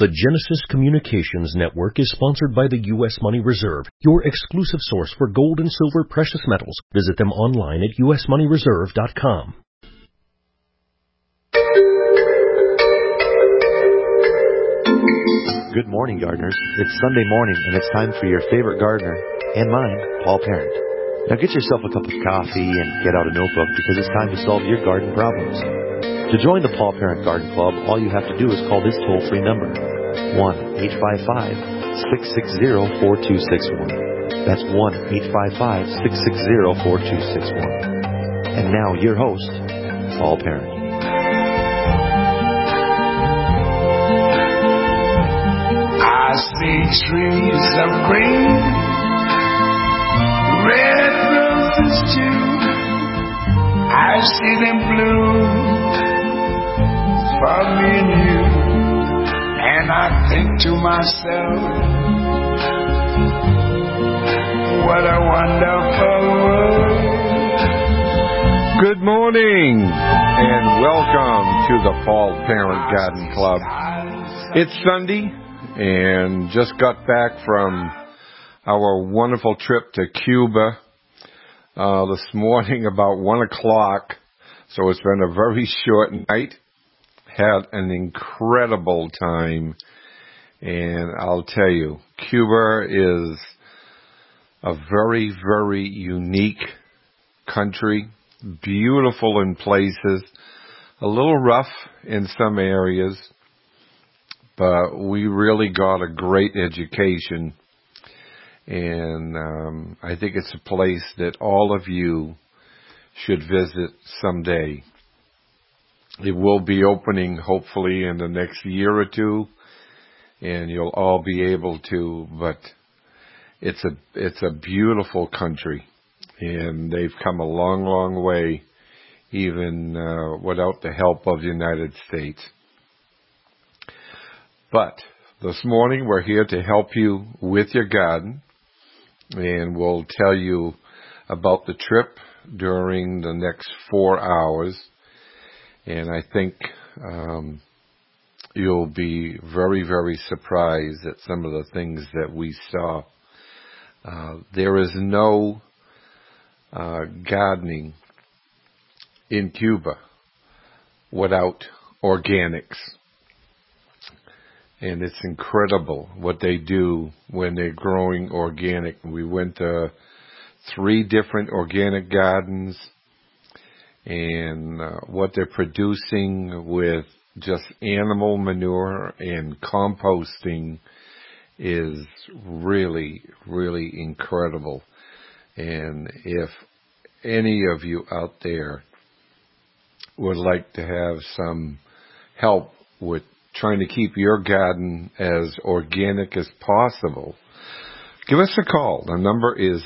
The Genesis Communications Network is sponsored by the U.S. Money Reserve, your exclusive source for gold and silver precious metals. Visit them online at usmoneyreserve.com. Good morning, gardeners. It's Sunday morning, and it's time for your favorite gardener, and mine, Paul Parent. Now get yourself a cup of coffee and get out a notebook because it's time to solve your garden problems. To join the Paul Parent Garden Club, all you have to do is call this toll-free number, 1-855-660-4261. That's 1-855-660-4261. And now, your host, Paul Parent. I see trees of green, red roses too. I see them bloom for me and you. And I think to myself, what a wonderful world. Good morning and welcome to the Paul Parent Garden Club. It's Sunday and just got back from our wonderful trip to Cuba this morning about 1 o'clock. So it's been a very short night. Had an incredible time. And I'll tell you, Cuba is a very, very unique country. Beautiful in places. A little rough in some areas. But we really got a great education, and I think it's a place that all of you should visit someday. It will be opening hopefully in the next year or two, and you'll all be able to, but it's a beautiful country, and they've come a long, long way, even without the help of the United States. But this morning we're here to help you with your garden, and we'll tell you about the trip during the next 4 hours. And I think you'll be very, very surprised at some of the things that we saw. There is no gardening in Cuba without organics. And it's incredible what they do when they're growing organic. We went to 3 different organic gardens, and what they're producing with just animal manure and composting is really, really incredible. And if any of you out there would like to have some help with trying to keep your garden as organic as possible, give us a call. The number is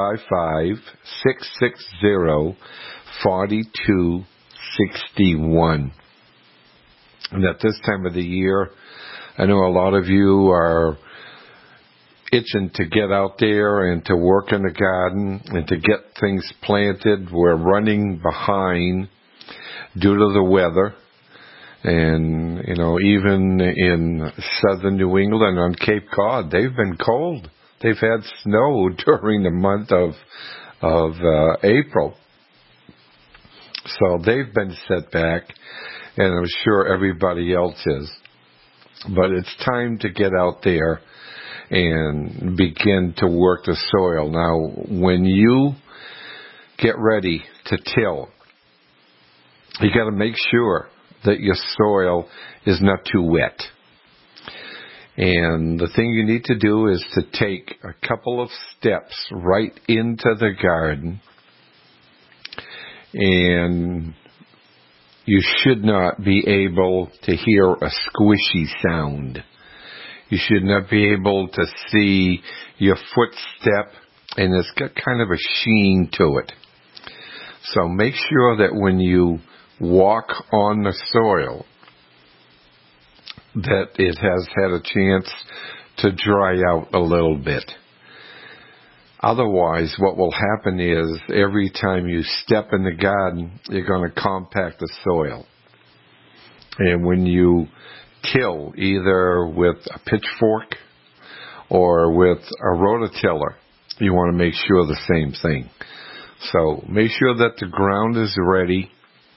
855-660-4261. And at this time of the year, I know a lot of you are itching to get out there and to work in the garden and to get things planted. We're running behind due to the weather. And, you know, even in southern New England on Cape Cod, they've been cold. They've had snow during the month of April. So they've been set back, and I'm sure everybody else is. But it's time to get out there and begin to work the soil. Now, when you get ready to till, you got to make sure that your soil is not too wet. And the thing you need to do is to take a couple of steps right into the garden, and you should not be able to hear a squishy sound. You should not be able to see your footstep, and it's got kind of a sheen to it. So make sure that when you walk on the soil, that it has had a chance to dry out a little bit. Otherwise, what will happen is every time you step in the garden, you're going to compact the soil. And when you till either with a pitchfork or with a rototiller. You want to make sure the same thing. So make sure that the ground is ready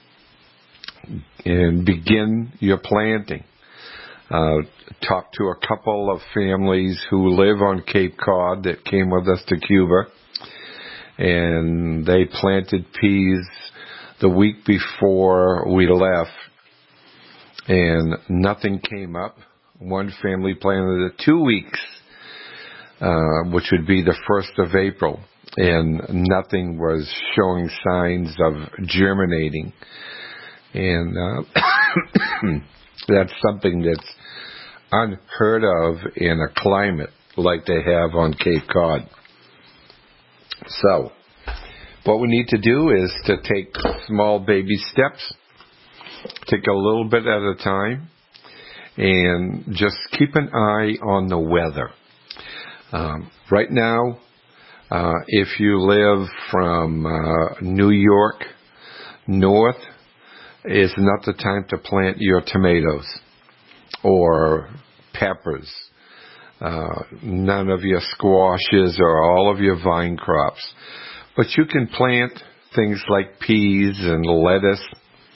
and begin your planting. Talk to a couple of families who live on Cape Cod that came with us to Cuba, and they planted peas the week before we left, and nothing came up. One family planted it 2 weeks, which would be the 1st of April, and nothing was showing signs of germinating. And that's something that's unheard of in a climate like they have on Cape Cod. So, what we need to do is to take small baby steps, take a little bit at a time, and just keep an eye on the weather. Right now, if you live from New York north, it's not the time to plant your tomatoes or peppers, none of your squashes or all of your vine crops. But you can plant things like peas and lettuce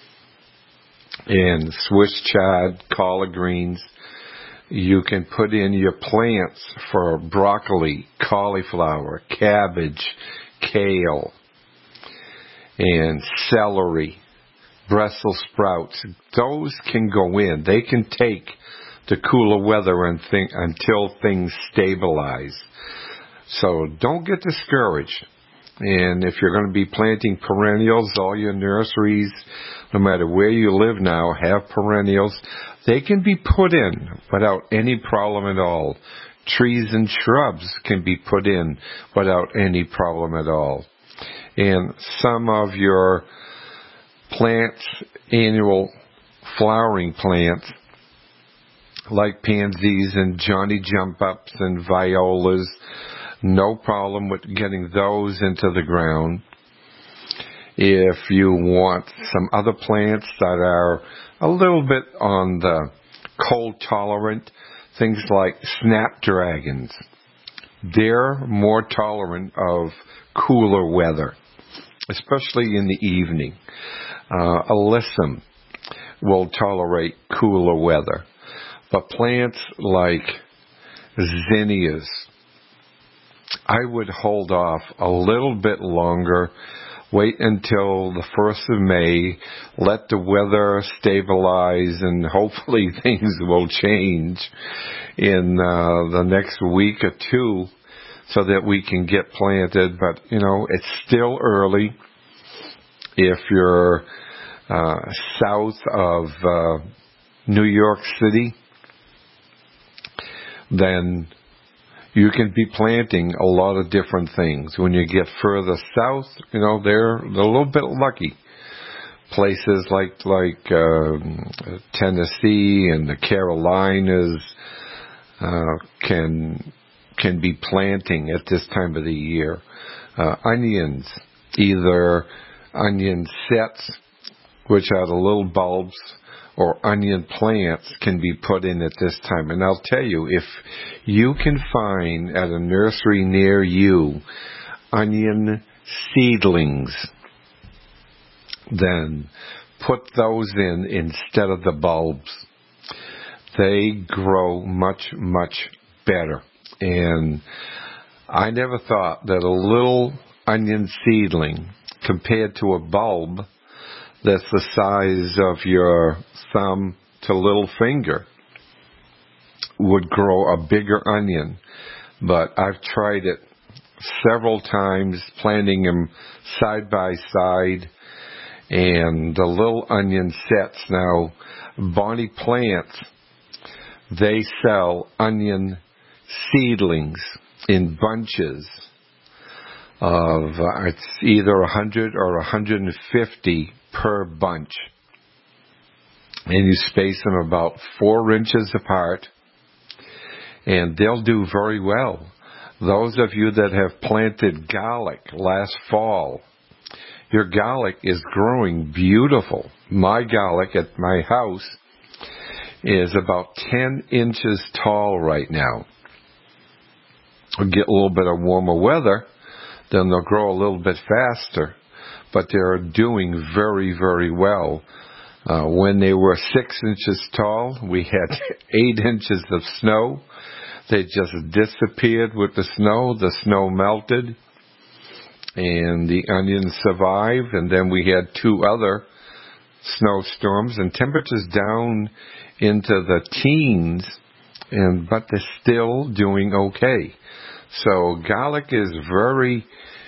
and Swiss chard, collard greens. You can put in your plants for broccoli, cauliflower, cabbage, kale, and celery, Brussels sprouts. Those can go in. They can take the cooler weather until things stabilize. So don't get discouraged. And if you're going to be planting perennials, all your nurseries, no matter where you live now, have perennials. They can be put in without any problem at all. Trees and shrubs can be put in without any problem at all. And some of your plants, annual flowering plants, like pansies and Johnny jump-ups and violas, no problem with getting those into the ground. If you want some other plants that are a little bit on the cold tolerant, things like snapdragons, they're more tolerant of cooler weather, especially in the evening. Alyssum will tolerate cooler weather. But plants like zinnias, I would hold off a little bit longer. Wait until the 1st of May, let the weather stabilize, and hopefully things will change in the next week or two so that we can get planted. But, it's still early. If you're south of New York City, then you can be planting a lot of different things. When you get further south, they're a little bit lucky. Places like Tennessee and the Carolinas can be planting at this time of the year. Onions, either onion sets, which are the little bulbs, or onion plants can be put in at this time. And I'll tell you, if you can find at a nursery near you onion seedlings, then put those in instead of the bulbs. They grow much, much better. And I never thought that a little onion seedling compared to a bulb that's the size of your thumb to little finger would grow a bigger onion. But I've tried it several times, planting them side by side, and the little onion sets. Now, Bonnie Plants, they sell onion seedlings in bunches of it's either 100 or 150 per bunch, and you space them about 4 inches apart, and they'll do very well. Those of you that have planted garlic last fall, your garlic is growing beautiful. My garlic at my house is about 10 inches tall right now. We'll get a little bit of warmer weather, then they'll grow a little bit faster, but they're doing very, very well. When they were 6 inches tall, we had 8 inches of snow. They just disappeared with the snow. The snow melted, and the onions survived, and then we had 2 other snowstorms, and temperatures down into the teens, but they're still doing okay. So garlic is very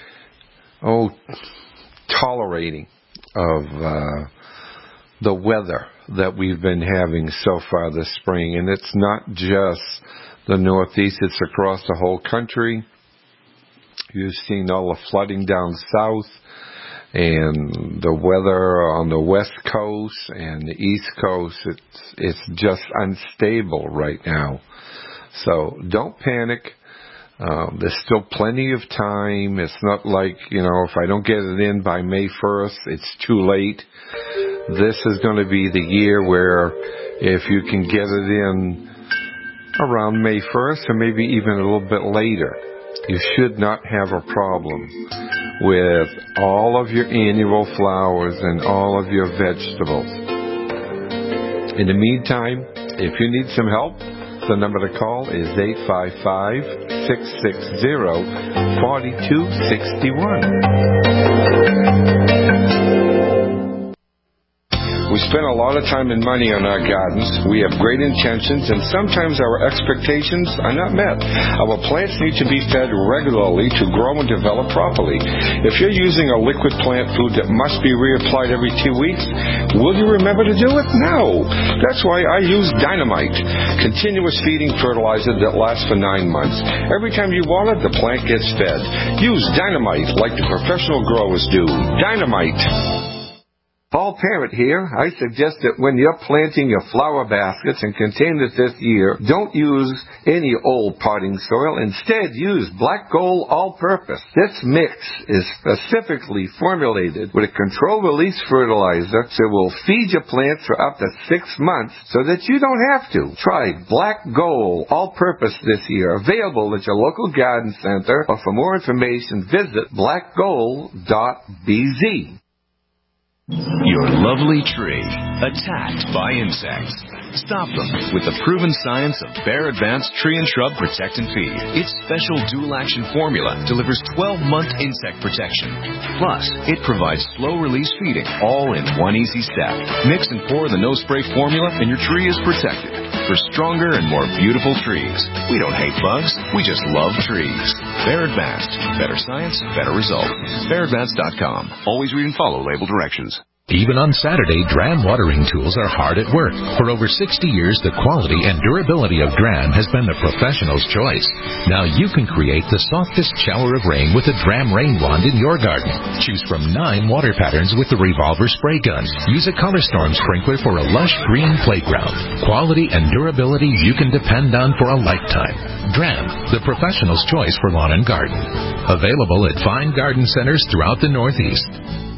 tolerating of the weather that we've been having so far this spring. And it's not just the Northeast, it's across the whole country. You've seen all the flooding down south, and the weather on the West Coast and the East Coast, it's just unstable right now. So don't panic. There's still plenty of time. It's not like, if I don't get it in by May 1st, it's too late. This is going to be the year where if you can get it in around May 1st or maybe even a little bit later, you should not have a problem with all of your annual flowers and all of your vegetables. In the meantime, if you need some help, the number to call is 855-660-4261. We spend a lot of time and money on our gardens. We have great intentions, and sometimes our expectations are not met. Our plants need to be fed regularly to grow and develop properly. If you're using a liquid plant food that must be reapplied every 2 weeks, will you remember to do it? No. That's why I use Dynamite, continuous feeding fertilizer that lasts for 9 months. Every time you water, the plant gets fed. Use Dynamite like the professional growers do. Dynamite. Paul Parent here. I suggest that when you're planting your flower baskets and containers this year, don't use any old potting soil. Instead, use Black Gold All-Purpose. This mix is specifically formulated with a controlled-release fertilizer, so it will feed your plants for up to 6 months so that you don't have to. Try Black Gold All-Purpose this year. Available at your local garden center, or for more information, visit blackgold.bz. Your lovely tree, attacked by insects. Stop them with the proven science of Bayer Advanced Tree and Shrub Protect and Feed. Its special dual-action formula delivers 12-month insect protection. Plus, it provides slow-release feeding, all in one easy step. Mix and pour the no-spray formula, and your tree is protected. For stronger and more beautiful trees. We don't hate bugs, we just love trees. Bayer Advanced. Better science, better result. BayerAdvanced.com. Always read and follow label directions. Even on Saturday, Dram watering tools are hard at work. For over 60 years, the quality and durability of Dram has been the professional's choice. Now you can create the softest shower of rain with a Dram rain wand in your garden. Choose from 9 water patterns with the revolver spray gun. Use a Color Storm sprinkler for a lush green playground. Quality and durability you can depend on for a lifetime. Dram, the professional's choice for lawn and garden. Available at fine garden centers throughout the Northeast.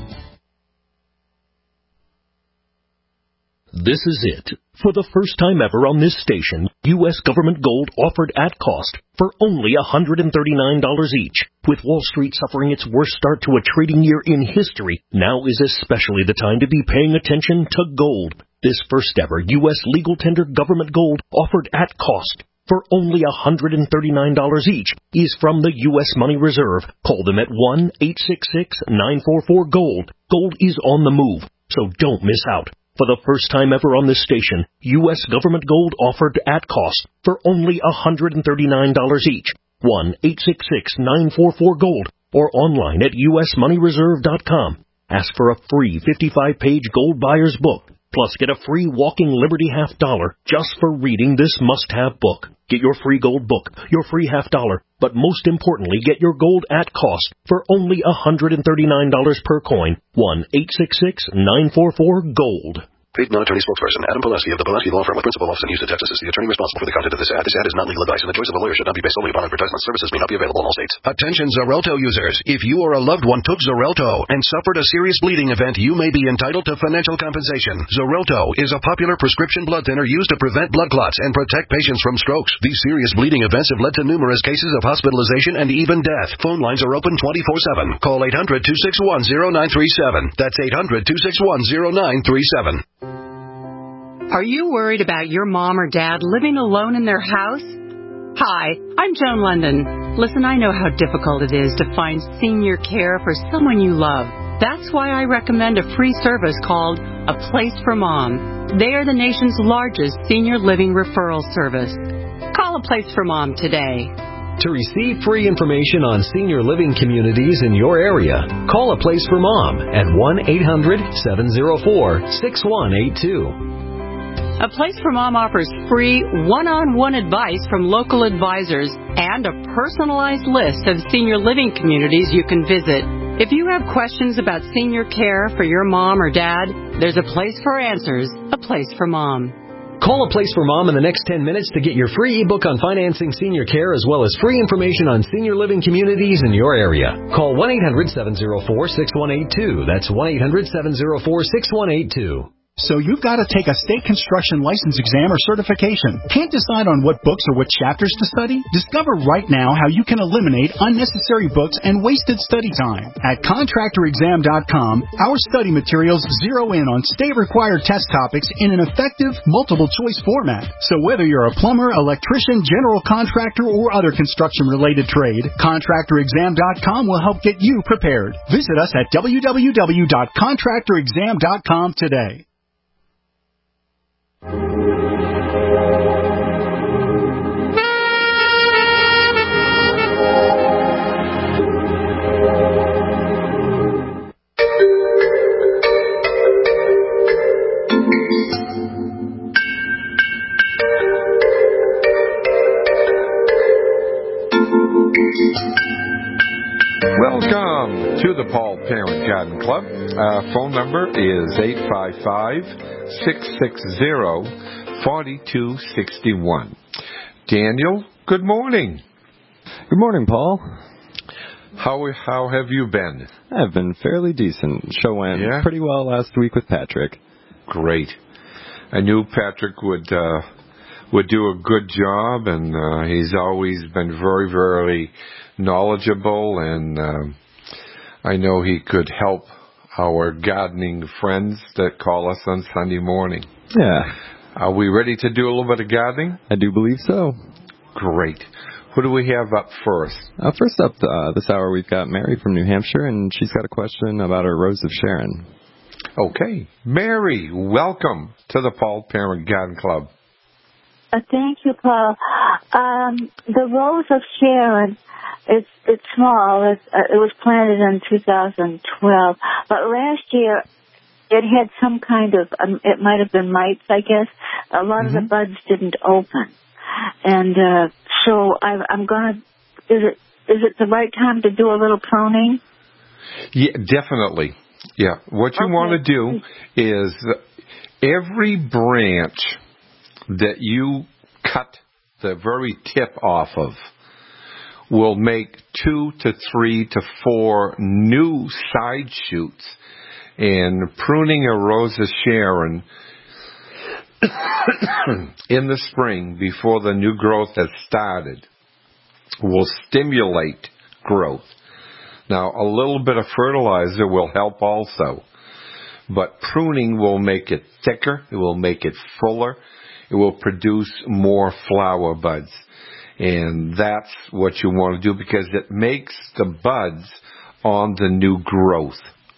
This is it. For the first time ever on this station, U.S. government gold offered at cost for only $139 each. With Wall Street suffering its worst start to a trading year in history, now is especially the time to be paying attention to gold. This first ever U.S. legal tender government gold offered at cost for only $139 each is from the U.S. Money Reserve. Call them at 1-866-944-GOLD. Gold is on the move, so don't miss out. For the first time ever on this station, U.S. government gold offered at cost for only $139 each. 1-866-944-GOLD or online at usmoneyreserve.com. Ask for a free 55-page gold buyer's book. Plus, get a free Walking Liberty $50 just for reading this must-have book. Get your free gold book, your free $50, but most importantly, get your gold at cost for only $139 per coin. 1-866-944-GOLD. Paid non-attorney spokesperson Adam Pulaski of the Pulaski Law Firm with principal office in Houston, Texas, is the attorney responsible for the content of this ad. This ad is not legal advice, and the choice of a lawyer should not be based solely upon advertisement. Services may not be available in all states. Attention Xarelto users. If you or a loved one took Xarelto and suffered a serious bleeding event, you may be entitled to financial compensation. Xarelto is a popular prescription blood thinner used to prevent blood clots and protect patients from strokes. These serious bleeding events have led to numerous cases of hospitalization and even death. Phone lines are open 24/7. Call 800-261-0937. That's 800-261-0937. Are you worried about your mom or dad living alone in their house? Hi, I'm Joan London. Listen, I know how difficult it is to find senior care for someone you love. That's why I recommend a free service called A Place for Mom. They are the nation's largest senior living referral service. Call A Place for Mom today. To receive free information on senior living communities in your area, call A Place for Mom at 1-800-704-6182. A Place for Mom offers free one-on-one advice from local advisors and a personalized list of senior living communities you can visit. If you have questions about senior care for your mom or dad, there's a place for answers, A Place for Mom. Call A Place for Mom in the next 10 minutes to get your free ebook on financing senior care as well as free information on senior living communities in your area. Call 1-800-704-6182. That's 1-800-704-6182. So you've got to take a state construction license exam or certification. Can't decide on what books or what chapters to study? Discover right now how you can eliminate unnecessary books and wasted study time. At contractorexam.com, our study materials zero in on state-required test topics in an effective, multiple-choice format. So whether you're a plumber, electrician, general contractor, or other construction-related trade, contractorexam.com will help get you prepared. Visit us at www.contractorexam.com today. Welcome to the Paul Parent Garden Club. Phone number is 855-660-4261. Daniel, good morning. Good morning, Paul. How have you been? I've been fairly decent. Show went pretty well last week with Patrick. Great. I knew Patrick would do a good job, and he's always been very, very knowledgeable, and I know he could help our gardening friends that call us on Sunday morning. Yeah. Are we ready to do a little bit of gardening? I do believe so. Great. Who do we have up first? First up this hour, we've got Mary from New Hampshire, and she's got a question about her Rose of Sharon. Okay. Mary, welcome to the Paul Parent Garden Club. Thank you, Paul. The Rose of Sharon, it's small. It was planted in 2012, but last year it had some kind of, it might have been mites, I guess. A lot of the buds didn't open. And so I'm going to, is it the right time to do a little pruning? Yeah, definitely. Yeah. What you want to do is every branch that you cut the very tip off of will make 2 to 3 to 4 new side shoots. And pruning a Rose of Sharon in the spring before the new growth has started will stimulate growth. Now, a little bit of fertilizer will help also, but pruning will make it thicker, it will make it fuller, it will produce more flower buds. And that's what you want to do because it makes the buds on the new growth.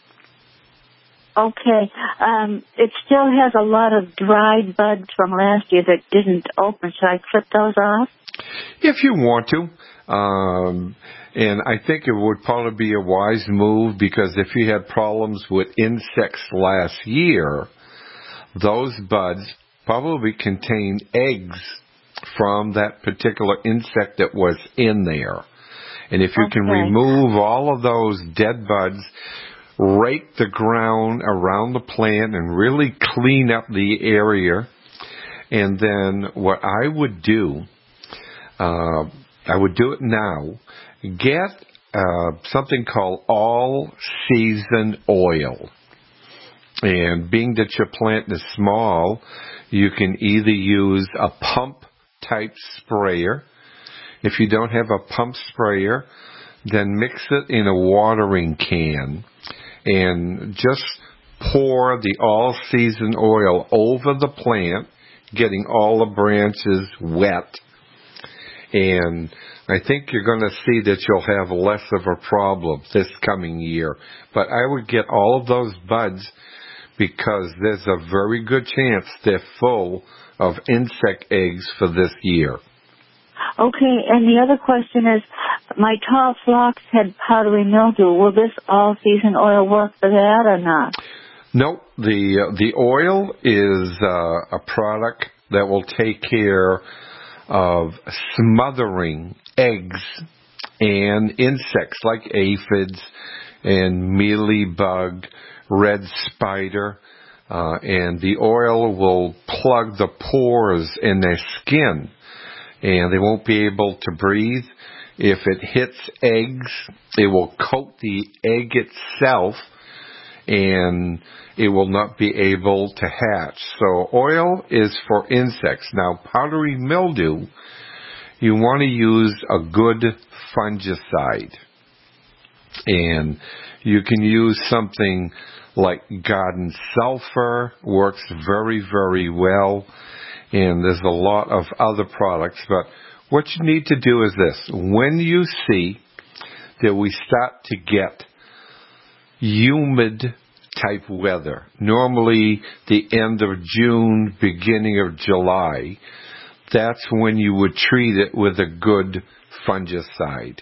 Okay. It still has a lot of dried buds from last year that didn't open. Should I clip those off? If you want to. And I think it would probably be a wise move because if you had problems with insects last year, those buds probably contain eggs from that particular insect that was in there. And if you can remove all of those dead buds, rake the ground around the plant and really clean up the area. And then what I would do it now, get something called all-season oil. And being that your plant is small, you can either use a pump-type sprayer. If you don't have a pump sprayer, then mix it in a watering can and just pour the all-season oil over the plant, getting all the branches wet. And I think you're going to see that you'll have less of a problem this coming year. But I would get all of those buds because there's a very good chance they're full of insect eggs for this year. Okay, and the other question is, my tall phlox had powdery mildew. Will this all-season oil work for that or not? No, the oil is a product that will take care of smothering eggs and insects like aphids and mealybug, red spider, and the oil will plug the pores in their skin, and they won't be able to breathe. If it hits eggs, it will coat the egg itself, and it will not be able to hatch. So oil is for insects. Now, powdery mildew, you want to use a good fungicide. And you can use something like garden sulfur, works very, very well. And there's a lot of other products. But what you need to do is this. When you see that we start to get humid type weather, normally the end of June, beginning of July, that's when you would treat it with a good fungicide.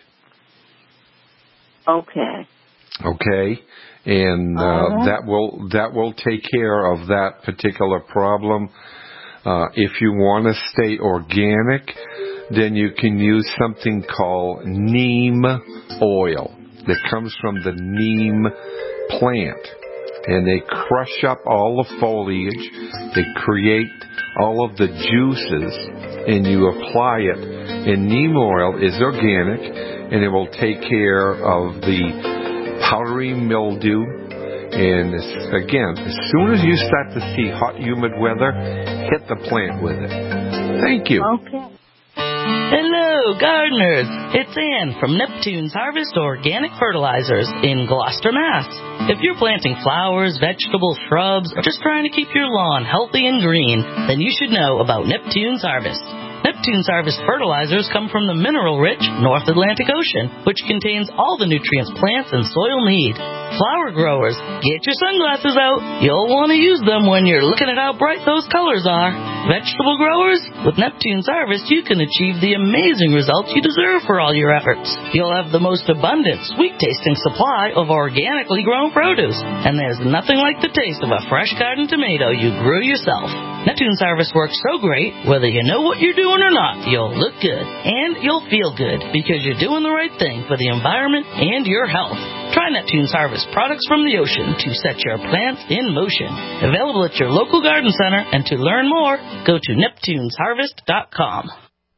Okay. Okay, and that will take care of that particular problem. If you want to stay organic, then you can use something called neem oil that comes from the neem plant. And they crush up all the foliage, they create all of the juices, and you apply it. And neem oil is organic, and it will take care of the powdery mildew. And again, as soon as you start to see hot, humid weather, hit the plant with it. Thank you. Okay. Hello, gardeners. It's Ann from Neptune's Harvest Organic Fertilizers in Gloucester, Mass. If you're planting flowers, vegetables, shrubs, or just trying to keep your lawn healthy and green, then you should know about Neptune's Harvest. Neptune's Harvest fertilizers come from the mineral-rich North Atlantic Ocean, which contains all the nutrients plants and soil need. Flower growers, get your sunglasses out. You'll want to use them when you're looking at how bright those colors are. Vegetable growers, with Neptune's Harvest, you can achieve the amazing results you deserve for all your efforts. You'll have the most abundant, sweet-tasting supply of organically grown produce, and there's nothing like the taste of a fresh garden tomato you grew yourself. Neptune's Harvest works so great, whether you know what you're doing or not, you'll look good, and you'll feel good, because you're doing the right thing for the environment and your health. Try Neptune's Harvest products from the ocean to set your plants in motion. Available at your local garden center, and to learn more, go to neptunesharvest.com.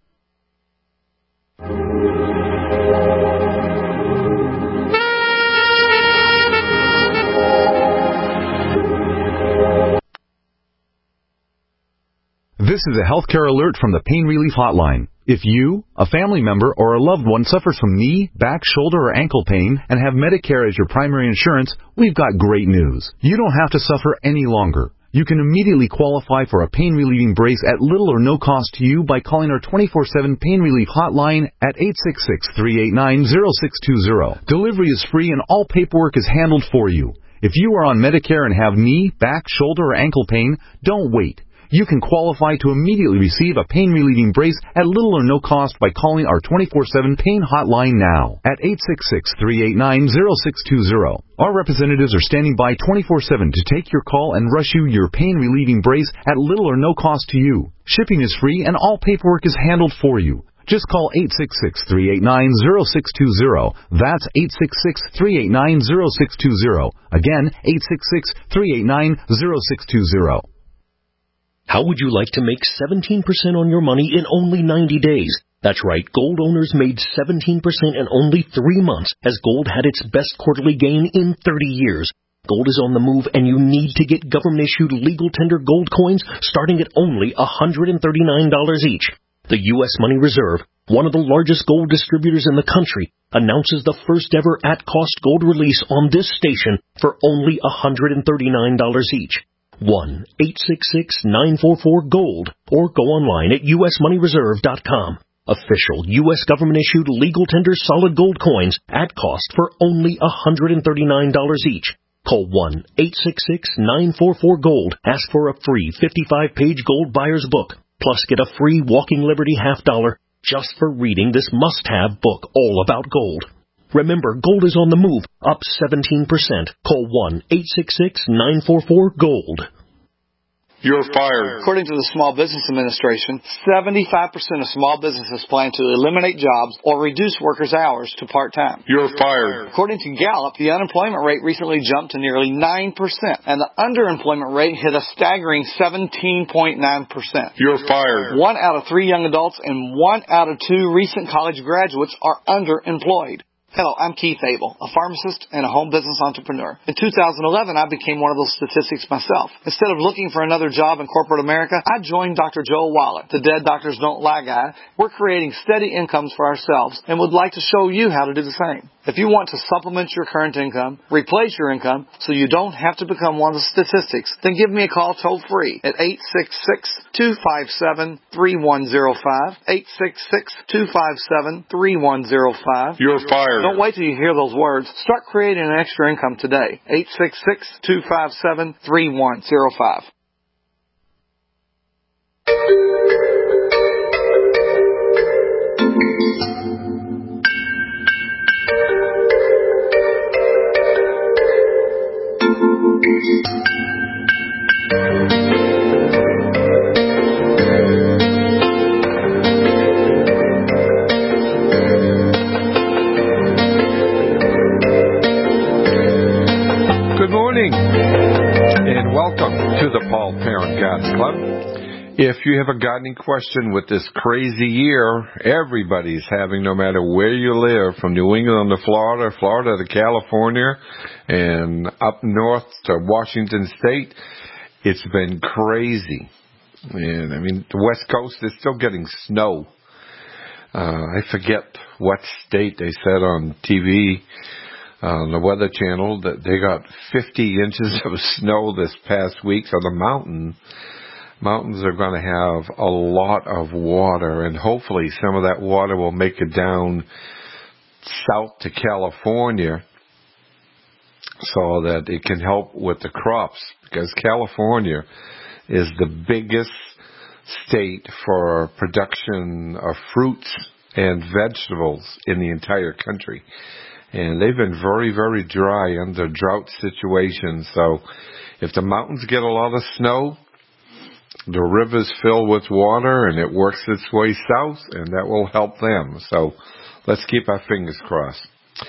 This is a healthcare alert from the Pain Relief Hotline. If you, a family member, or a loved one suffers from knee, back, shoulder, or ankle pain and have Medicare as your primary insurance, we've got great news. You don't have to suffer any longer. You can immediately qualify for a pain-relieving brace at little or no cost to you by calling our 24/7 Pain Relief Hotline at 866-389-0620. Delivery is free and all paperwork is handled for you. If you are on Medicare and have knee, back, shoulder, or ankle pain, don't wait. You can qualify to immediately receive a pain-relieving brace at little or no cost by calling our 24/7 Pain Hotline now at 866-389-0620. Our representatives are standing by 24/7 to take your call and rush you your pain-relieving brace at little or no cost to you. Shipping is free and all paperwork is handled for you. Just call 866-389-0620. That's 866-389-0620. Again, 866-389-0620. How would you like to make 17% on your money in only 90 days? That's right, gold owners made 17% in only 3 months as gold had its best quarterly gain in 30 years. Gold is on the move, and you need to get government-issued legal tender gold coins starting at only $139 each. The U.S. Money Reserve, one of the largest gold distributors in the country, announces the first-ever at-cost gold release on this station for only $139 each. 1-866-944-GOLD or go online at usmoneyreserve.com. Official U.S. government-issued legal tender solid gold coins at cost for only $139 each. Call 1-866-944-GOLD. Ask for a free 55-page gold buyer's book. Plus get a free Walking Liberty $50 just for reading this must-have book all about gold. Remember, gold is on the move, up 17%. Call 1-866-944-GOLD. You're fired. According to the Small Business Administration, 75% of small businesses plan to eliminate jobs or reduce workers' hours to part-time. You're fired. According to Gallup, the unemployment rate recently jumped to nearly 9%, and the underemployment rate hit a staggering 17.9%. You're fired. 1 out of 3 young adults and 1 out of 2 recent college graduates are underemployed. Hello, I'm Keith Abel, a pharmacist and a home business entrepreneur. In 2011, I became one of those statistics myself. Instead of looking for another job in corporate America, I joined Dr. Joel Wallach, the Dead Doctors Don't Lie guy. We're creating steady incomes for ourselves and would like to show you how to do the same. If you want to supplement your current income, replace your income so you don't have to become one of the statistics, then give me a call toll-free at 866-257-3105, 866-257-3105. You're fired. Don't wait till you hear those words. Start creating an extra income today. 866-257-3105. And welcome to the Paul Parent Garden Club. If you have a gardening question with this crazy year everybody's having, no matter where you live, from New England to Florida, Florida to California, and up north to Washington State, it's been crazy. And I mean, the West Coast is still getting snow. I forget what state they said on TV, on the Weather Channel, that they got 50 inches of snow this past week. So the mountains are going to have a lot of water, and hopefully some of that water will make it down south to California so that it can help with the crops, because California is the biggest state for production of fruits and vegetables in the entire country. And they've been very, very dry under drought situations. So if the mountains get a lot of snow, the rivers fill with water and it works its way south, and that will help them. So let's keep our fingers crossed.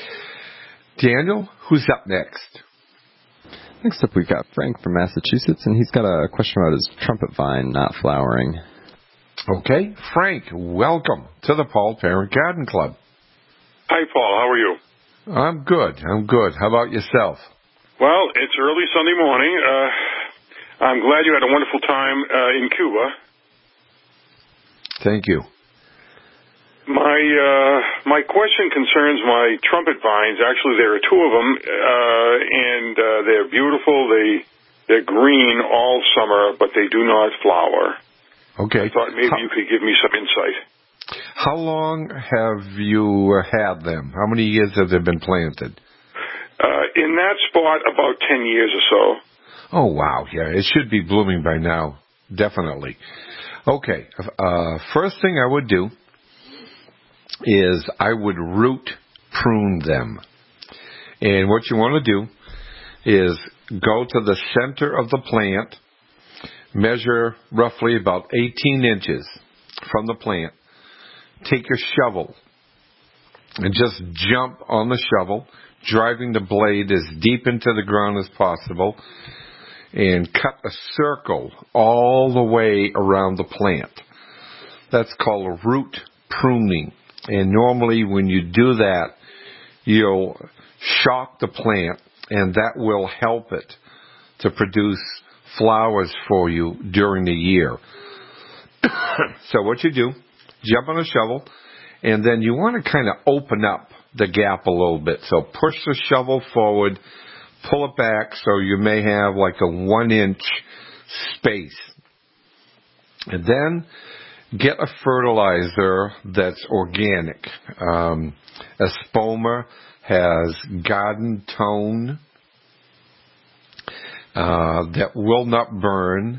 Daniel, who's up next? Next up, we've got Frank from Massachusetts, and he's got a question about his trumpet vine not flowering. Okay, Frank, welcome to the Paul Parent Garden Club. Hi, Paul. How are you? I'm good. How about yourself? Well, it's early Sunday morning. I'm glad you had a wonderful time in Cuba. Thank you. My question concerns my trumpet vines. Actually, there are 2 of them, and they're beautiful. They're green all summer, but they do not flower. Okay. I thought maybe you could give me some insight. How long have you had them? How many years have they been planted? In that spot, about 10 years or so. Oh, wow. Yeah, it should be blooming by now. Definitely. Okay. First thing I would do is I would root prune them. And what you want to do is go to the center of the plant, measure roughly about 18 inches from the plant, take your shovel and just jump on the shovel, driving the blade as deep into the ground as possible, and cut a circle all the way around the plant. That's called root pruning. And normally when you do that, you'll shock the plant, and that will help it to produce flowers for you during the year. So what you do, jump on a shovel, and then you want to kind of open up the gap a little bit. So push the shovel forward, pull it back so you may have like a 1-inch space. And then get a fertilizer that's organic. Espoma has Garden Tone that will not burn.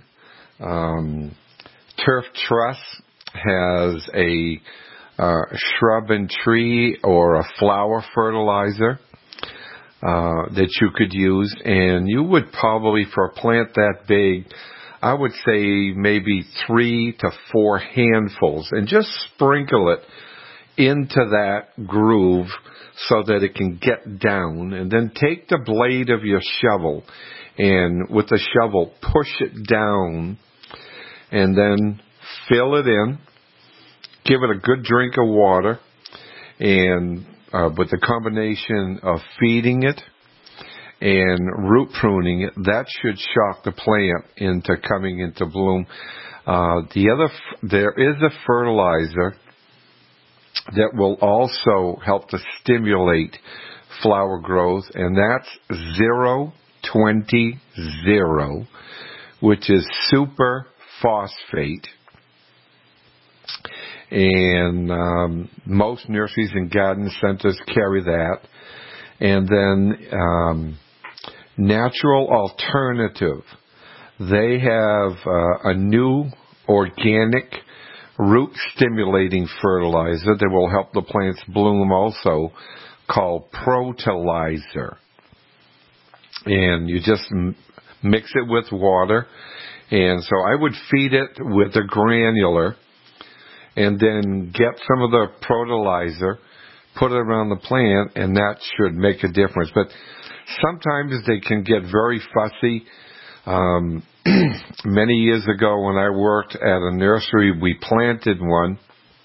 Turf Truss has a shrub and tree or a flower fertilizer that you could use. And you would probably, for a plant that big, I would say maybe 3 to 4 handfuls, and just sprinkle it into that groove so that it can get down. And then take the blade of your shovel and with the shovel push it down, and then fill it in. Give it a good drink of water, and with the combination of feeding it and root pruning it, that should shock the plant into coming into bloom. There is a fertilizer that will also help to stimulate flower growth, and that's 020, which is super phosphate. And most nurseries and garden centers carry that. And then Natural Alternative, they have a new organic root stimulating fertilizer that will help the plants bloom also, called Protalizer. And you just mix it with water. And so I would feed it with a granular, and then get some of the Protalizer, put it around the plant, and that should make a difference. But sometimes they can get very fussy. Many years ago when I worked at a nursery, we planted one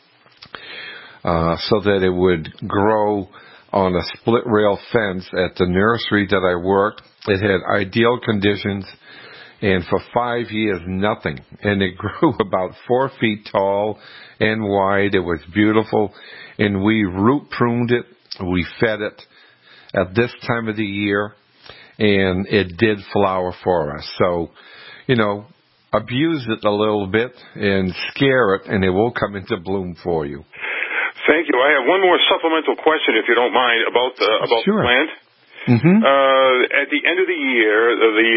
so that it would grow on a split rail fence at the nursery that I worked. It had ideal conditions, and for 5 years, nothing. And it grew about 4 feet tall and wide. It was beautiful. And we root pruned it. We fed it at this time of the year, and it did flower for us. So, abuse it a little bit and scare it, and it will come into bloom for you. Thank you. I have one more supplemental question, if you don't mind, about the plant. Mm-hmm. At the end of the year,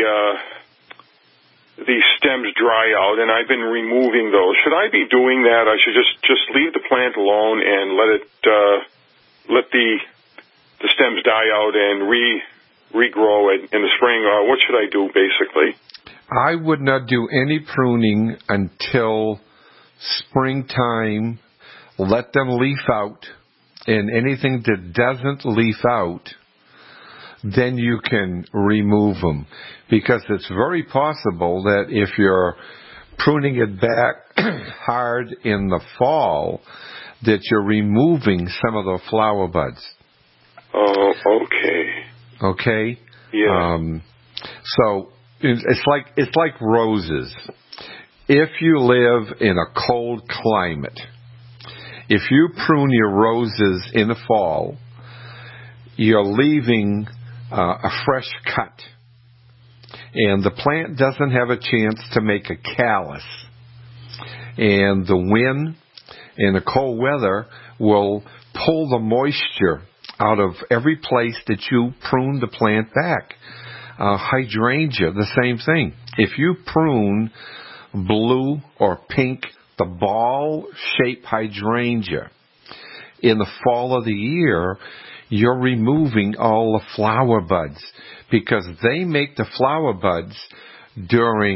the stems dry out, and I've been removing those. Should I be doing that? I should just leave the plant alone and let the stems die out and regrow in the spring? What should I do, basically? I would not do any pruning until springtime. Let them leaf out, and anything that doesn't leaf out, then you can remove them. Because it's very possible that if you're pruning it back hard in the fall, that you're removing some of the flower buds. Oh, okay. Okay? Yeah. So it's like roses. If you live in a cold climate, if you prune your roses in the fall, you're leaving a fresh cut. And the plant doesn't have a chance to make a callus. And the wind and the cold weather will pull the moisture out of every place that you prune the plant back. Hydrangea, the same thing. If you prune blue or pink, the ball-shaped hydrangea in the fall of the year, you're removing all the flower buds, because they make the flower buds during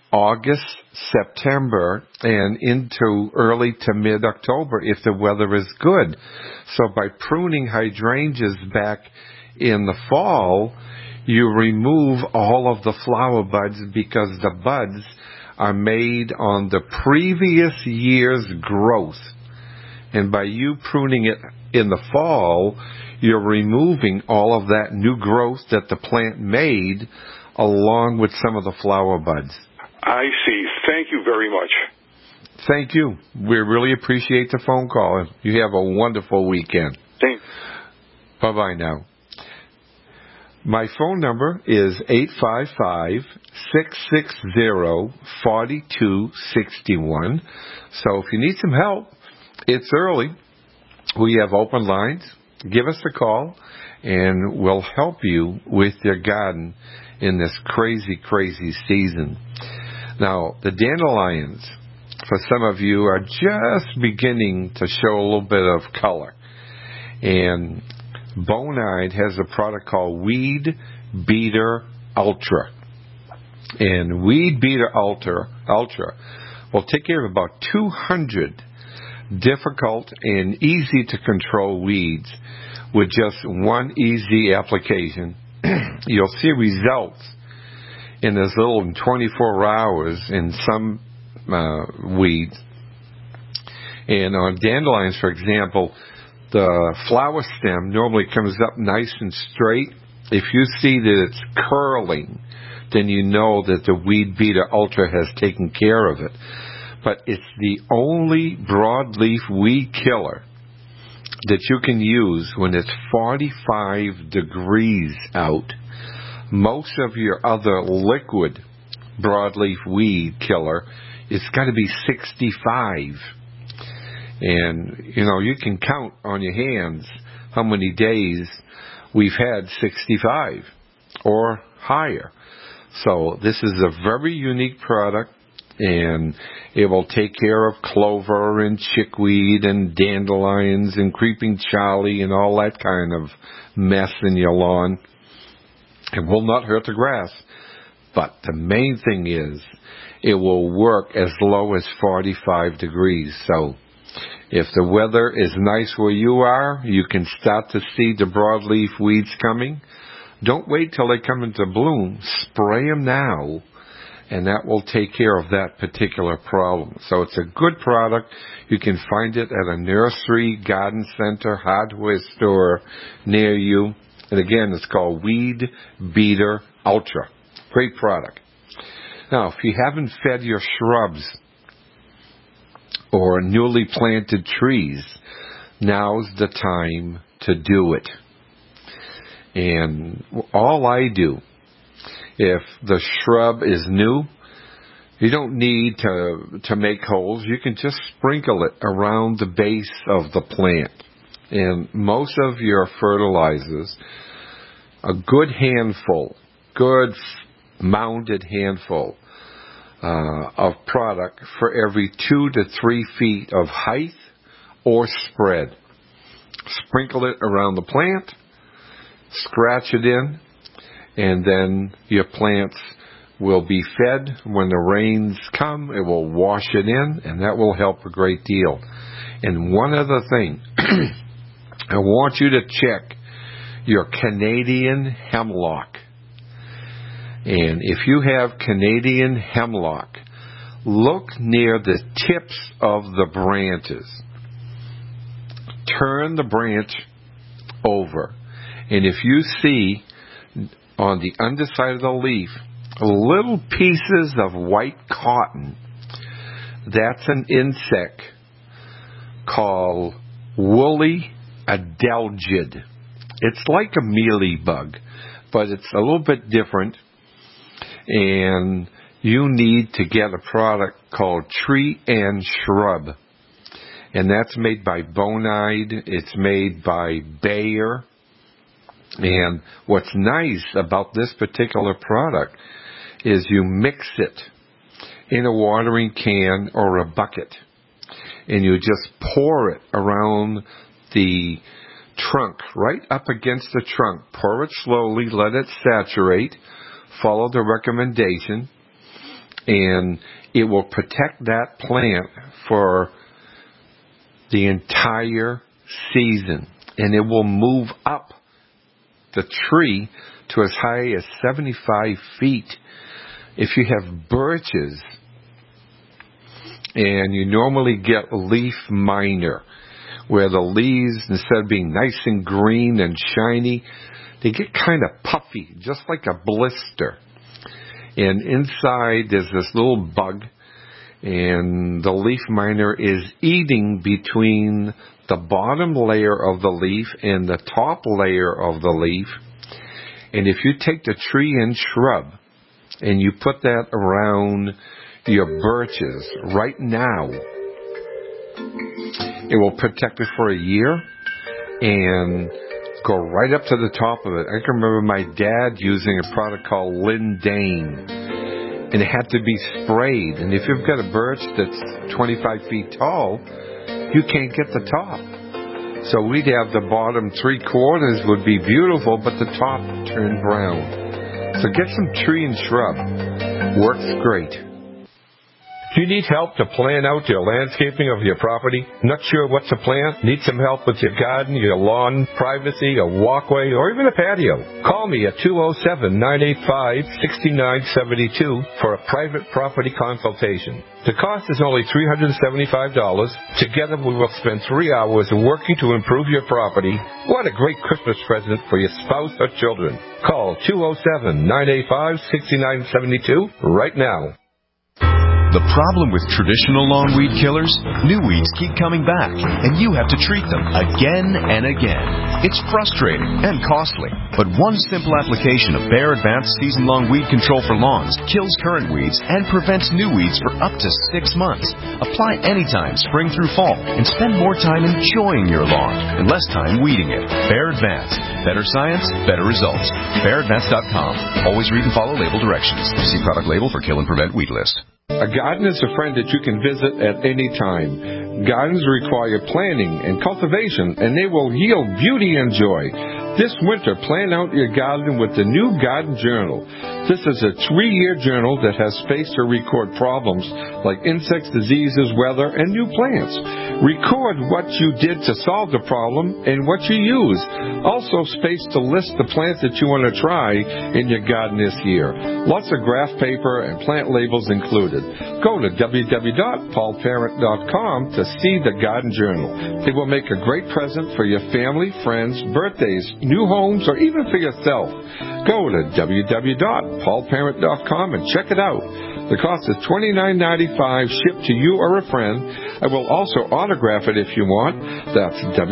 August, September, and into early to mid-October if the weather is good. So by pruning hydrangeas back in the fall, you remove all of the flower buds because the buds are made on the previous year's growth. And by you pruning it in the fall, you're removing all of that new growth that the plant made along with some of the flower buds. I see. Thank you very much. Thank you. We really appreciate the phone call. You have a wonderful weekend. Thanks. Bye-bye now. My phone number is 855-660-4261. So if you need some help, it's early. We have open lines. Give us a call, and we'll help you with your garden in this crazy, crazy season. Now, the dandelions, for some of you, are just beginning to show a little bit of color. And Bonide has a product called Weed Beater Ultra. And Weed Beater Ultra will take care of about 200 difficult and easy to control weeds with just one easy application. You'll see results in as little as 24 hours in some weeds. And on dandelions, for example, the flower stem normally comes up nice and straight. If you see that it's curling, then you know that the Weed Beater Ultra has taken care of it. But it's the only broadleaf weed killer that you can use when it's 45 degrees out. Most of your other liquid broadleaf weed killer, it's got to be 65. And, you can count on your hands how many days we've had 65 or higher. So this is a very unique product, and it will take care of clover and chickweed and dandelions and creeping Charlie and all that kind of mess in your lawn. It will not hurt the grass. But the main thing is it will work as low as 45 degrees. So if the weather is nice where you are, you can start to see the broadleaf weeds coming. Don't wait till they come into bloom. Spray them now, and that will take care of that particular problem. So it's a good product. You can find it at a nursery, garden center, hardware store near you. And again, it's called Weed Beater Ultra. Great product. Now, if you haven't fed your shrubs or newly planted trees, now's the time to do it. And all I do, if the shrub is new, you don't need to make holes. You can just sprinkle it around the base of the plant. And most of your fertilizers, a good handful, good mounded handful of product for every 2 to 3 feet of height or spread. Sprinkle it around the plant, scratch it in, and then your plants will be fed. When the rains come, it will wash it in, and that will help a great deal. And one other thing, I want you to check your Canadian hemlock. And if you have Canadian hemlock, look near the tips of the branches. Turn the branch over. And if you see on the underside of the leaf little pieces of white cotton, that's an insect called woolly adelgid. It's like a mealybug, but it's a little bit different. And you need to get a product called Tree and Shrub. And that's made by Bonide. It's made by Bayer. And what's nice about this particular product is you mix it in a watering can or a bucket. And you just pour it around the trunk, right up against the trunk. Pour it slowly, let it saturate. Follow the recommendation, and it will protect that plant for the entire season. And it will move up the tree to as high as 75 feet. If you have birches, and you normally get leaf miner, where the leaves, instead of being nice and green and shiny, they get kind of puffy, just like a blister. And inside there's this little bug, and the leaf miner is eating between the bottom layer of the leaf and the top layer of the leaf. And if you take the tree and shrub and you put that around your birches right now, it will protect it for a year and go right up to the top of it. I can remember my dad using a product called Lindane, and it had to be sprayed. And if you've got a birch that's 25 feet tall, you can't get the top. So we'd have the bottom 3/4 would be beautiful, but the top turned brown. So get some tree and shrub. Works great. Do you need help to plan out your landscaping of your property? Not sure what to plant? Need some help with your garden, your lawn, privacy, a walkway, or even a patio? Call me at 207-985-6972 for a private property consultation. The cost is only $375. Together we will spend 3 hours working to improve your property. What a great Christmas present for your spouse or children. Call 207-985-6972 right now. The problem with traditional lawn weed killers? New weeds keep coming back, and you have to treat them again and again. It's frustrating and costly, but one simple application of Bayer Advanced Season-Long Weed Control for Lawns kills current weeds and prevents new weeds for up to 6 months. Apply anytime, spring through fall, and spend more time enjoying your lawn and less time weeding it. Bayer Advanced. Better science, better results. BayerAdvanced.com. Always read and follow label directions. See product label for kill and prevent weed list. A garden is a friend that you can visit at any time. Gardens require planning and cultivation, and they will yield beauty and joy. This winter, plan out your garden with the new Garden Journal. This is a 3-year journal that has space to record problems like insects, diseases, weather, and new plants. Record what you did to solve the problem and what you used. Also space to list the plants that you want to try in your garden this year. Lots of graph paper and plant labels included. Go to www.paulparent.com to see the Garden Journal. It will make a great present for your family, friends, birthdays, new homes, or even for yourself. Go to www.paulparent.com and check it out. The cost is $29.95 shipped to you or a friend. I will also autograph it if you want. That's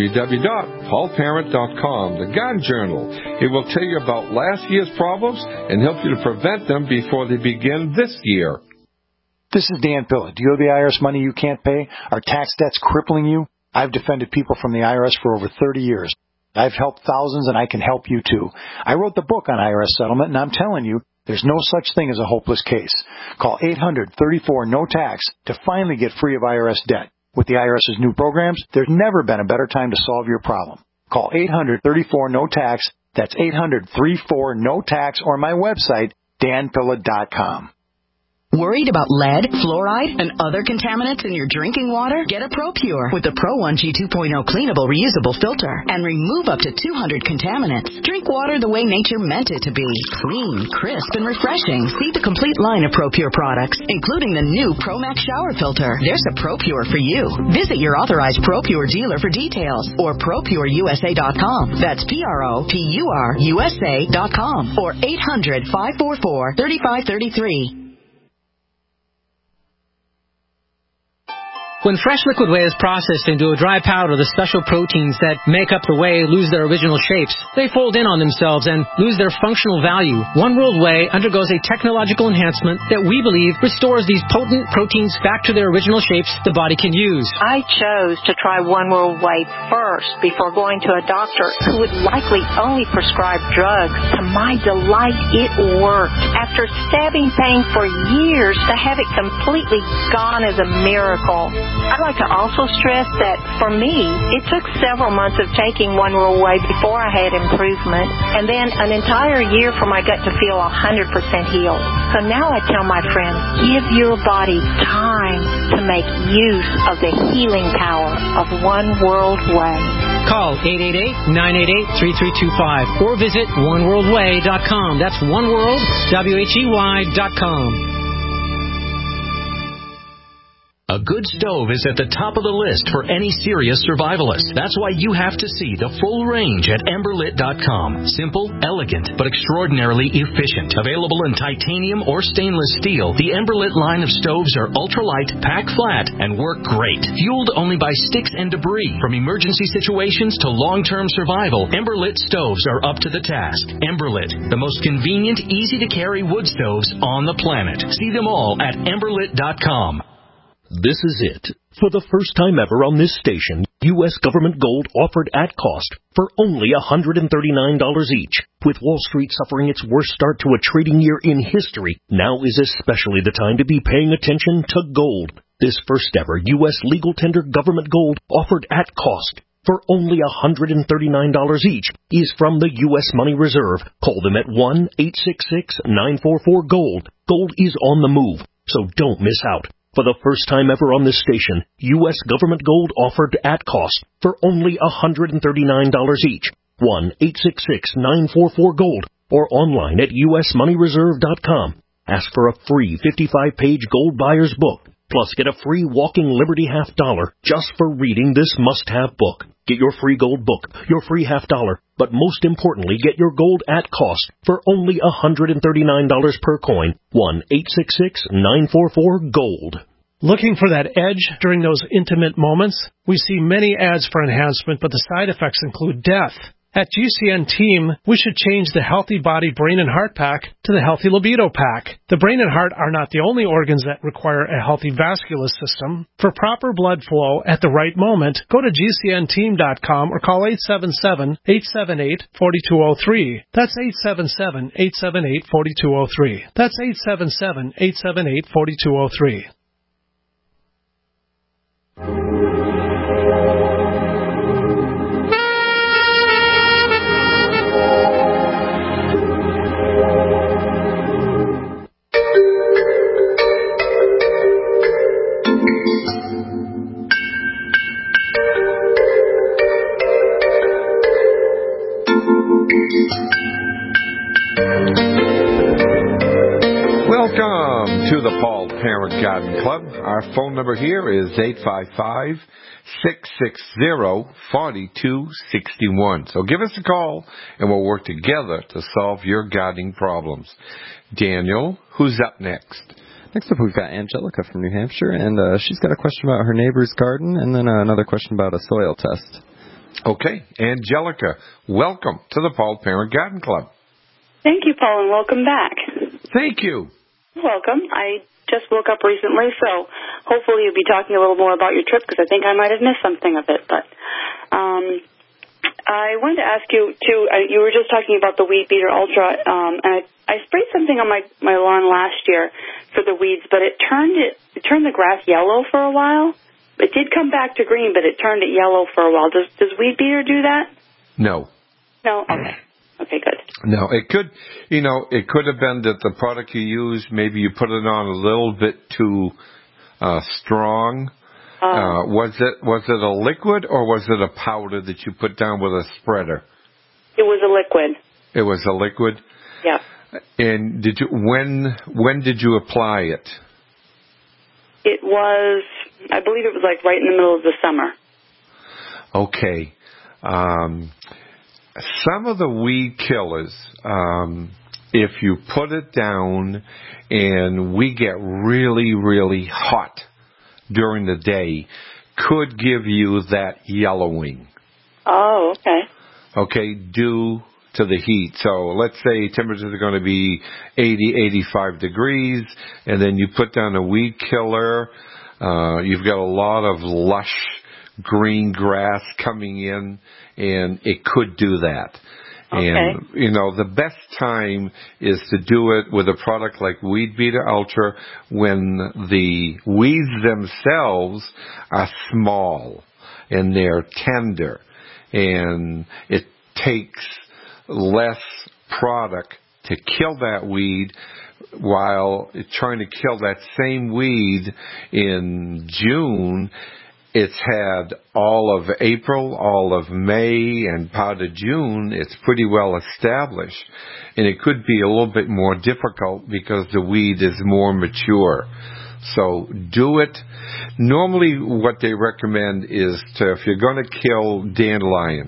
www.paulparent.com. The Garden Journal. It will tell you about last year's problems and help you to prevent them before they begin this year. This is Dan Pilla. Do you owe the IRS money you can't pay? Are tax debts crippling you? I've defended people from the IRS for over 30 years. I've helped thousands, and I can help you too. I wrote the book on IRS settlement, and I'm telling you, there's no such thing as a hopeless case. Call 800-34-NO-TAX to finally get free of IRS debt. With the IRS's new programs, there's never been a better time to solve your problem. Call 800-34-NO-TAX. That's 800-34-NO-TAX, or my website, danpilla.com. Worried about lead, fluoride, and other contaminants in your drinking water? Get a ProPure with the Pro 1G 2.0 cleanable reusable filter and remove up to 200 contaminants. Drink water the way nature meant it to be. Clean, crisp, and refreshing. See the complete line of ProPure products, including the new ProMax shower filter. There's a ProPure for you. Visit your authorized ProPure dealer for details or ProPureUSA.com. That's ProPureUSA.com or 800-544-3533. When fresh liquid whey is processed into a dry powder, the special proteins that make up the whey lose their original shapes. They fold in on themselves and lose their functional value. One World Whey undergoes a technological enhancement that we believe restores these potent proteins back to their original shapes the body can use. I chose to try One World Whey first before going to a doctor who would likely only prescribe drugs. To my delight, it worked. After stabbing pain for years, to have it completely gone is a miracle. I'd like to also stress that for me, it took several months of taking One World Way before I had improvement, and then an entire year for my gut to feel 100% healed. So now I tell my friends, give your body time to make use of the healing power of One World Way. Call 888-988-3325 or visit oneworldway.com. That's oneworld, WHEY.com. A good stove is at the top of the list for any serious survivalist. That's why you have to see the full range at Emberlit.com. Simple, elegant, but extraordinarily efficient. Available in titanium or stainless steel, the Emberlit line of stoves are ultralight, pack flat, and work great. Fueled only by sticks and debris. From emergency situations to long-term survival, Emberlit stoves are up to the task. Emberlit, the most convenient, easy-to-carry wood stoves on the planet. See them all at Emberlit.com. This is it. For the first time ever on this station, U.S. government gold offered at cost for only $139 each. With Wall Street suffering its worst start to a trading year in history, now is especially the time to be paying attention to gold. This first ever U.S. legal tender government gold offered at cost for only $139 each is from the U.S. Money Reserve. Call them at 1-866-944-GOLD. Gold is on the move, so don't miss out. For the first time ever on this station, U.S. government gold offered at cost for only $139 each. 1-866-944-GOLD or online at usmoneyreserve.com. Ask for a free 55-page gold buyer's book, plus get a free Walking Liberty $50 just for reading this must-have book. Get your free gold book, your free $50, but most importantly, get your gold at cost for only $139 per coin. 1-866-944-GOLD. Looking for that edge during those intimate moments? We see many ads for enhancement, but the side effects include death. At GCN Team, we should change the Healthy Body Brain and Heart Pack to the Healthy Libido Pack. The brain and heart are not the only organs that require a healthy vascular system. For proper blood flow at the right moment, go to GCNteam.com or call 877-878-4203. That's 877-878-4203. That's 877-878-4203. Welcome to the Paul Parent Garden Club. Our phone number here is 855-660-4261. So give us a call and we'll work together to solve your gardening problems. Daniel, who's up next? Next up, we've got Angelica from New Hampshire, and she's got a question about her neighbor's garden and then another question about a soil test. Okay, Angelica, welcome to the Paul Parent Garden Club. Thank you, Paul, and welcome back. Thank you. You're welcome. I just woke up recently, so hopefully you'll be talking a little more about your trip because I think I might have missed something of it. But I wanted to ask you, too, you were just talking about the Weed Beater Ultra, and I sprayed something on my lawn last year for the weeds, but it turned the grass yellow for a while. It did come back to green, but it turned it yellow for a while. Does Weed Beater do that? No. No? Okay. Okay, good. No, it could have been that the product you used, maybe you put it on a little bit too strong. Was it a liquid or was it a powder that you put down with a spreader? It was a liquid. It was a liquid? Yeah. And when did you apply it? It was, I believe it was like right in the middle of the summer. Okay. Some of the weed killers, if you put it down and we get really, really hot during the day, could give you that yellowing. Oh, okay. Okay, due to the heat. So let's say temperatures are going to be 80, 85 degrees, and then you put down a weed killer. You've got a lot of lush green grass coming in, and it could do that. And, the best time is to do it with a product like Weed Beater Ultra when the weeds themselves are small and they're tender. And it takes less product to kill that weed, while trying to kill that same weed in June. It's had all of April, all of May, and part of June. It's pretty well established. And it could be a little bit more difficult because the weed is more mature. So do it. Normally what they recommend is if you're going to kill dandelions,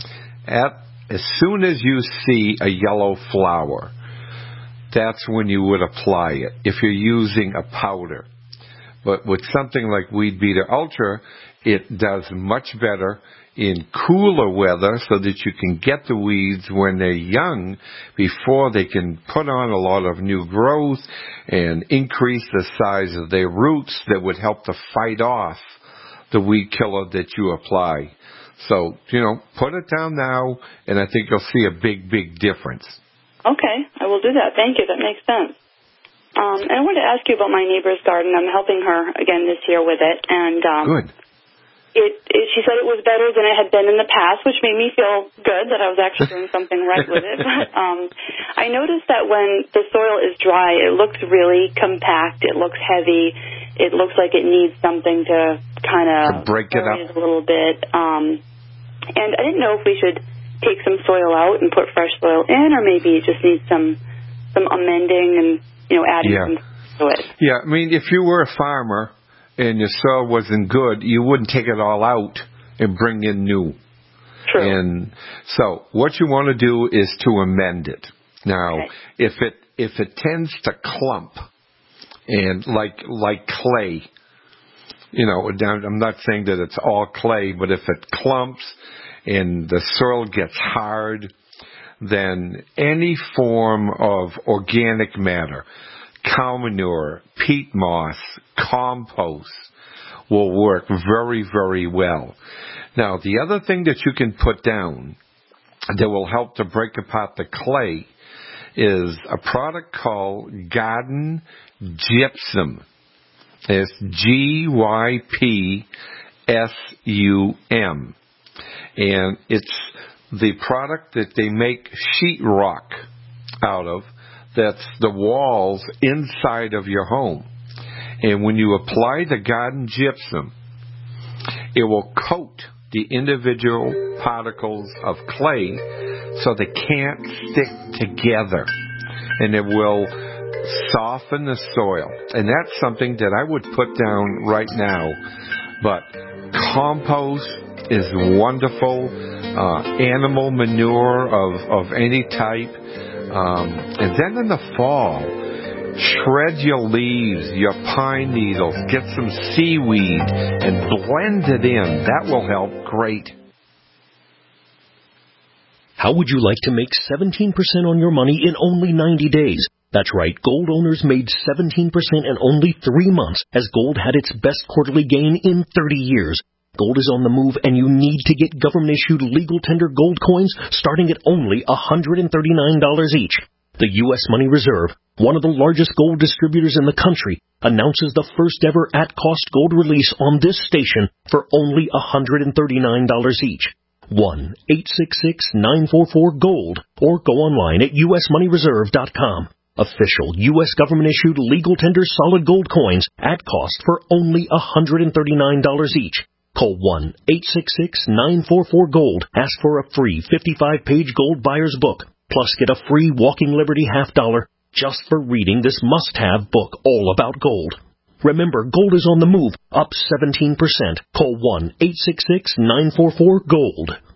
as soon as you see a yellow flower, that's when you would apply it, if you're using a powder. But with something like Weed Beater Ultra, it does much better in cooler weather so that you can get the weeds when they're young before they can put on a lot of new growth and increase the size of their roots that would help to fight off the weed killer that you apply. So, put it down now, and I think you'll see a big, big difference. Okay, I will do that. Thank you. That makes sense. And I wanted to ask you about my neighbor's garden. I'm helping her again this year with it. And good. She said it was better than it had been in the past, which made me feel good that I was actually doing something right with it. But I noticed that when the soil is dry, it looks really compact. It looks heavy. It looks like it needs something to kind of break it up a little bit. And I didn't know if we should take some soil out and put fresh soil in, or maybe it just needs some amending and adding some to it. Yeah, I mean, if you were a farmer and your soil wasn't good, you wouldn't take it all out and bring in new. True. And so what you want to do is to amend it. Now, if it tends to clump and like clay, I'm not saying that it's all clay, but if it clumps and the soil gets hard, then any form of organic matter, cow manure, peat moss, compost will work very, very well. Now, the other thing that you can put down that will help to break apart the clay is a product called Garden Gypsum. It's GYPSUM. And it's the product that they make sheetrock out of, that's the walls inside of your home. And when you apply the garden gypsum, it will coat the individual particles of clay so they can't stick together. And it will soften the soil. And that's something that I would put down right now. But compost is wonderful. Animal manure of any type. And then in the fall, shred your leaves, your pine needles, get some seaweed, and blend it in. That will help great. How would you like to make 17% on your money in only 90 days? That's right, gold owners made 17% in only 3 months as gold had its best quarterly gain in 30 years. Gold is on the move, and you need to get government-issued legal tender gold coins starting at only $139 each. The U.S. Money Reserve, one of the largest gold distributors in the country, announces the first-ever at-cost gold release on this station for only $139 each. 1-866-944-GOLD or go online at usmoneyreserve.com. Official U.S. government-issued legal tender solid gold coins at cost for only $139 each. Call 1-866-944-GOLD. Ask for a free 55-page gold buyer's book. Plus get a free Walking Liberty $50 just for reading this must-have book all about gold. Remember, gold is on the move, up 17%. Call 1-866-944-GOLD.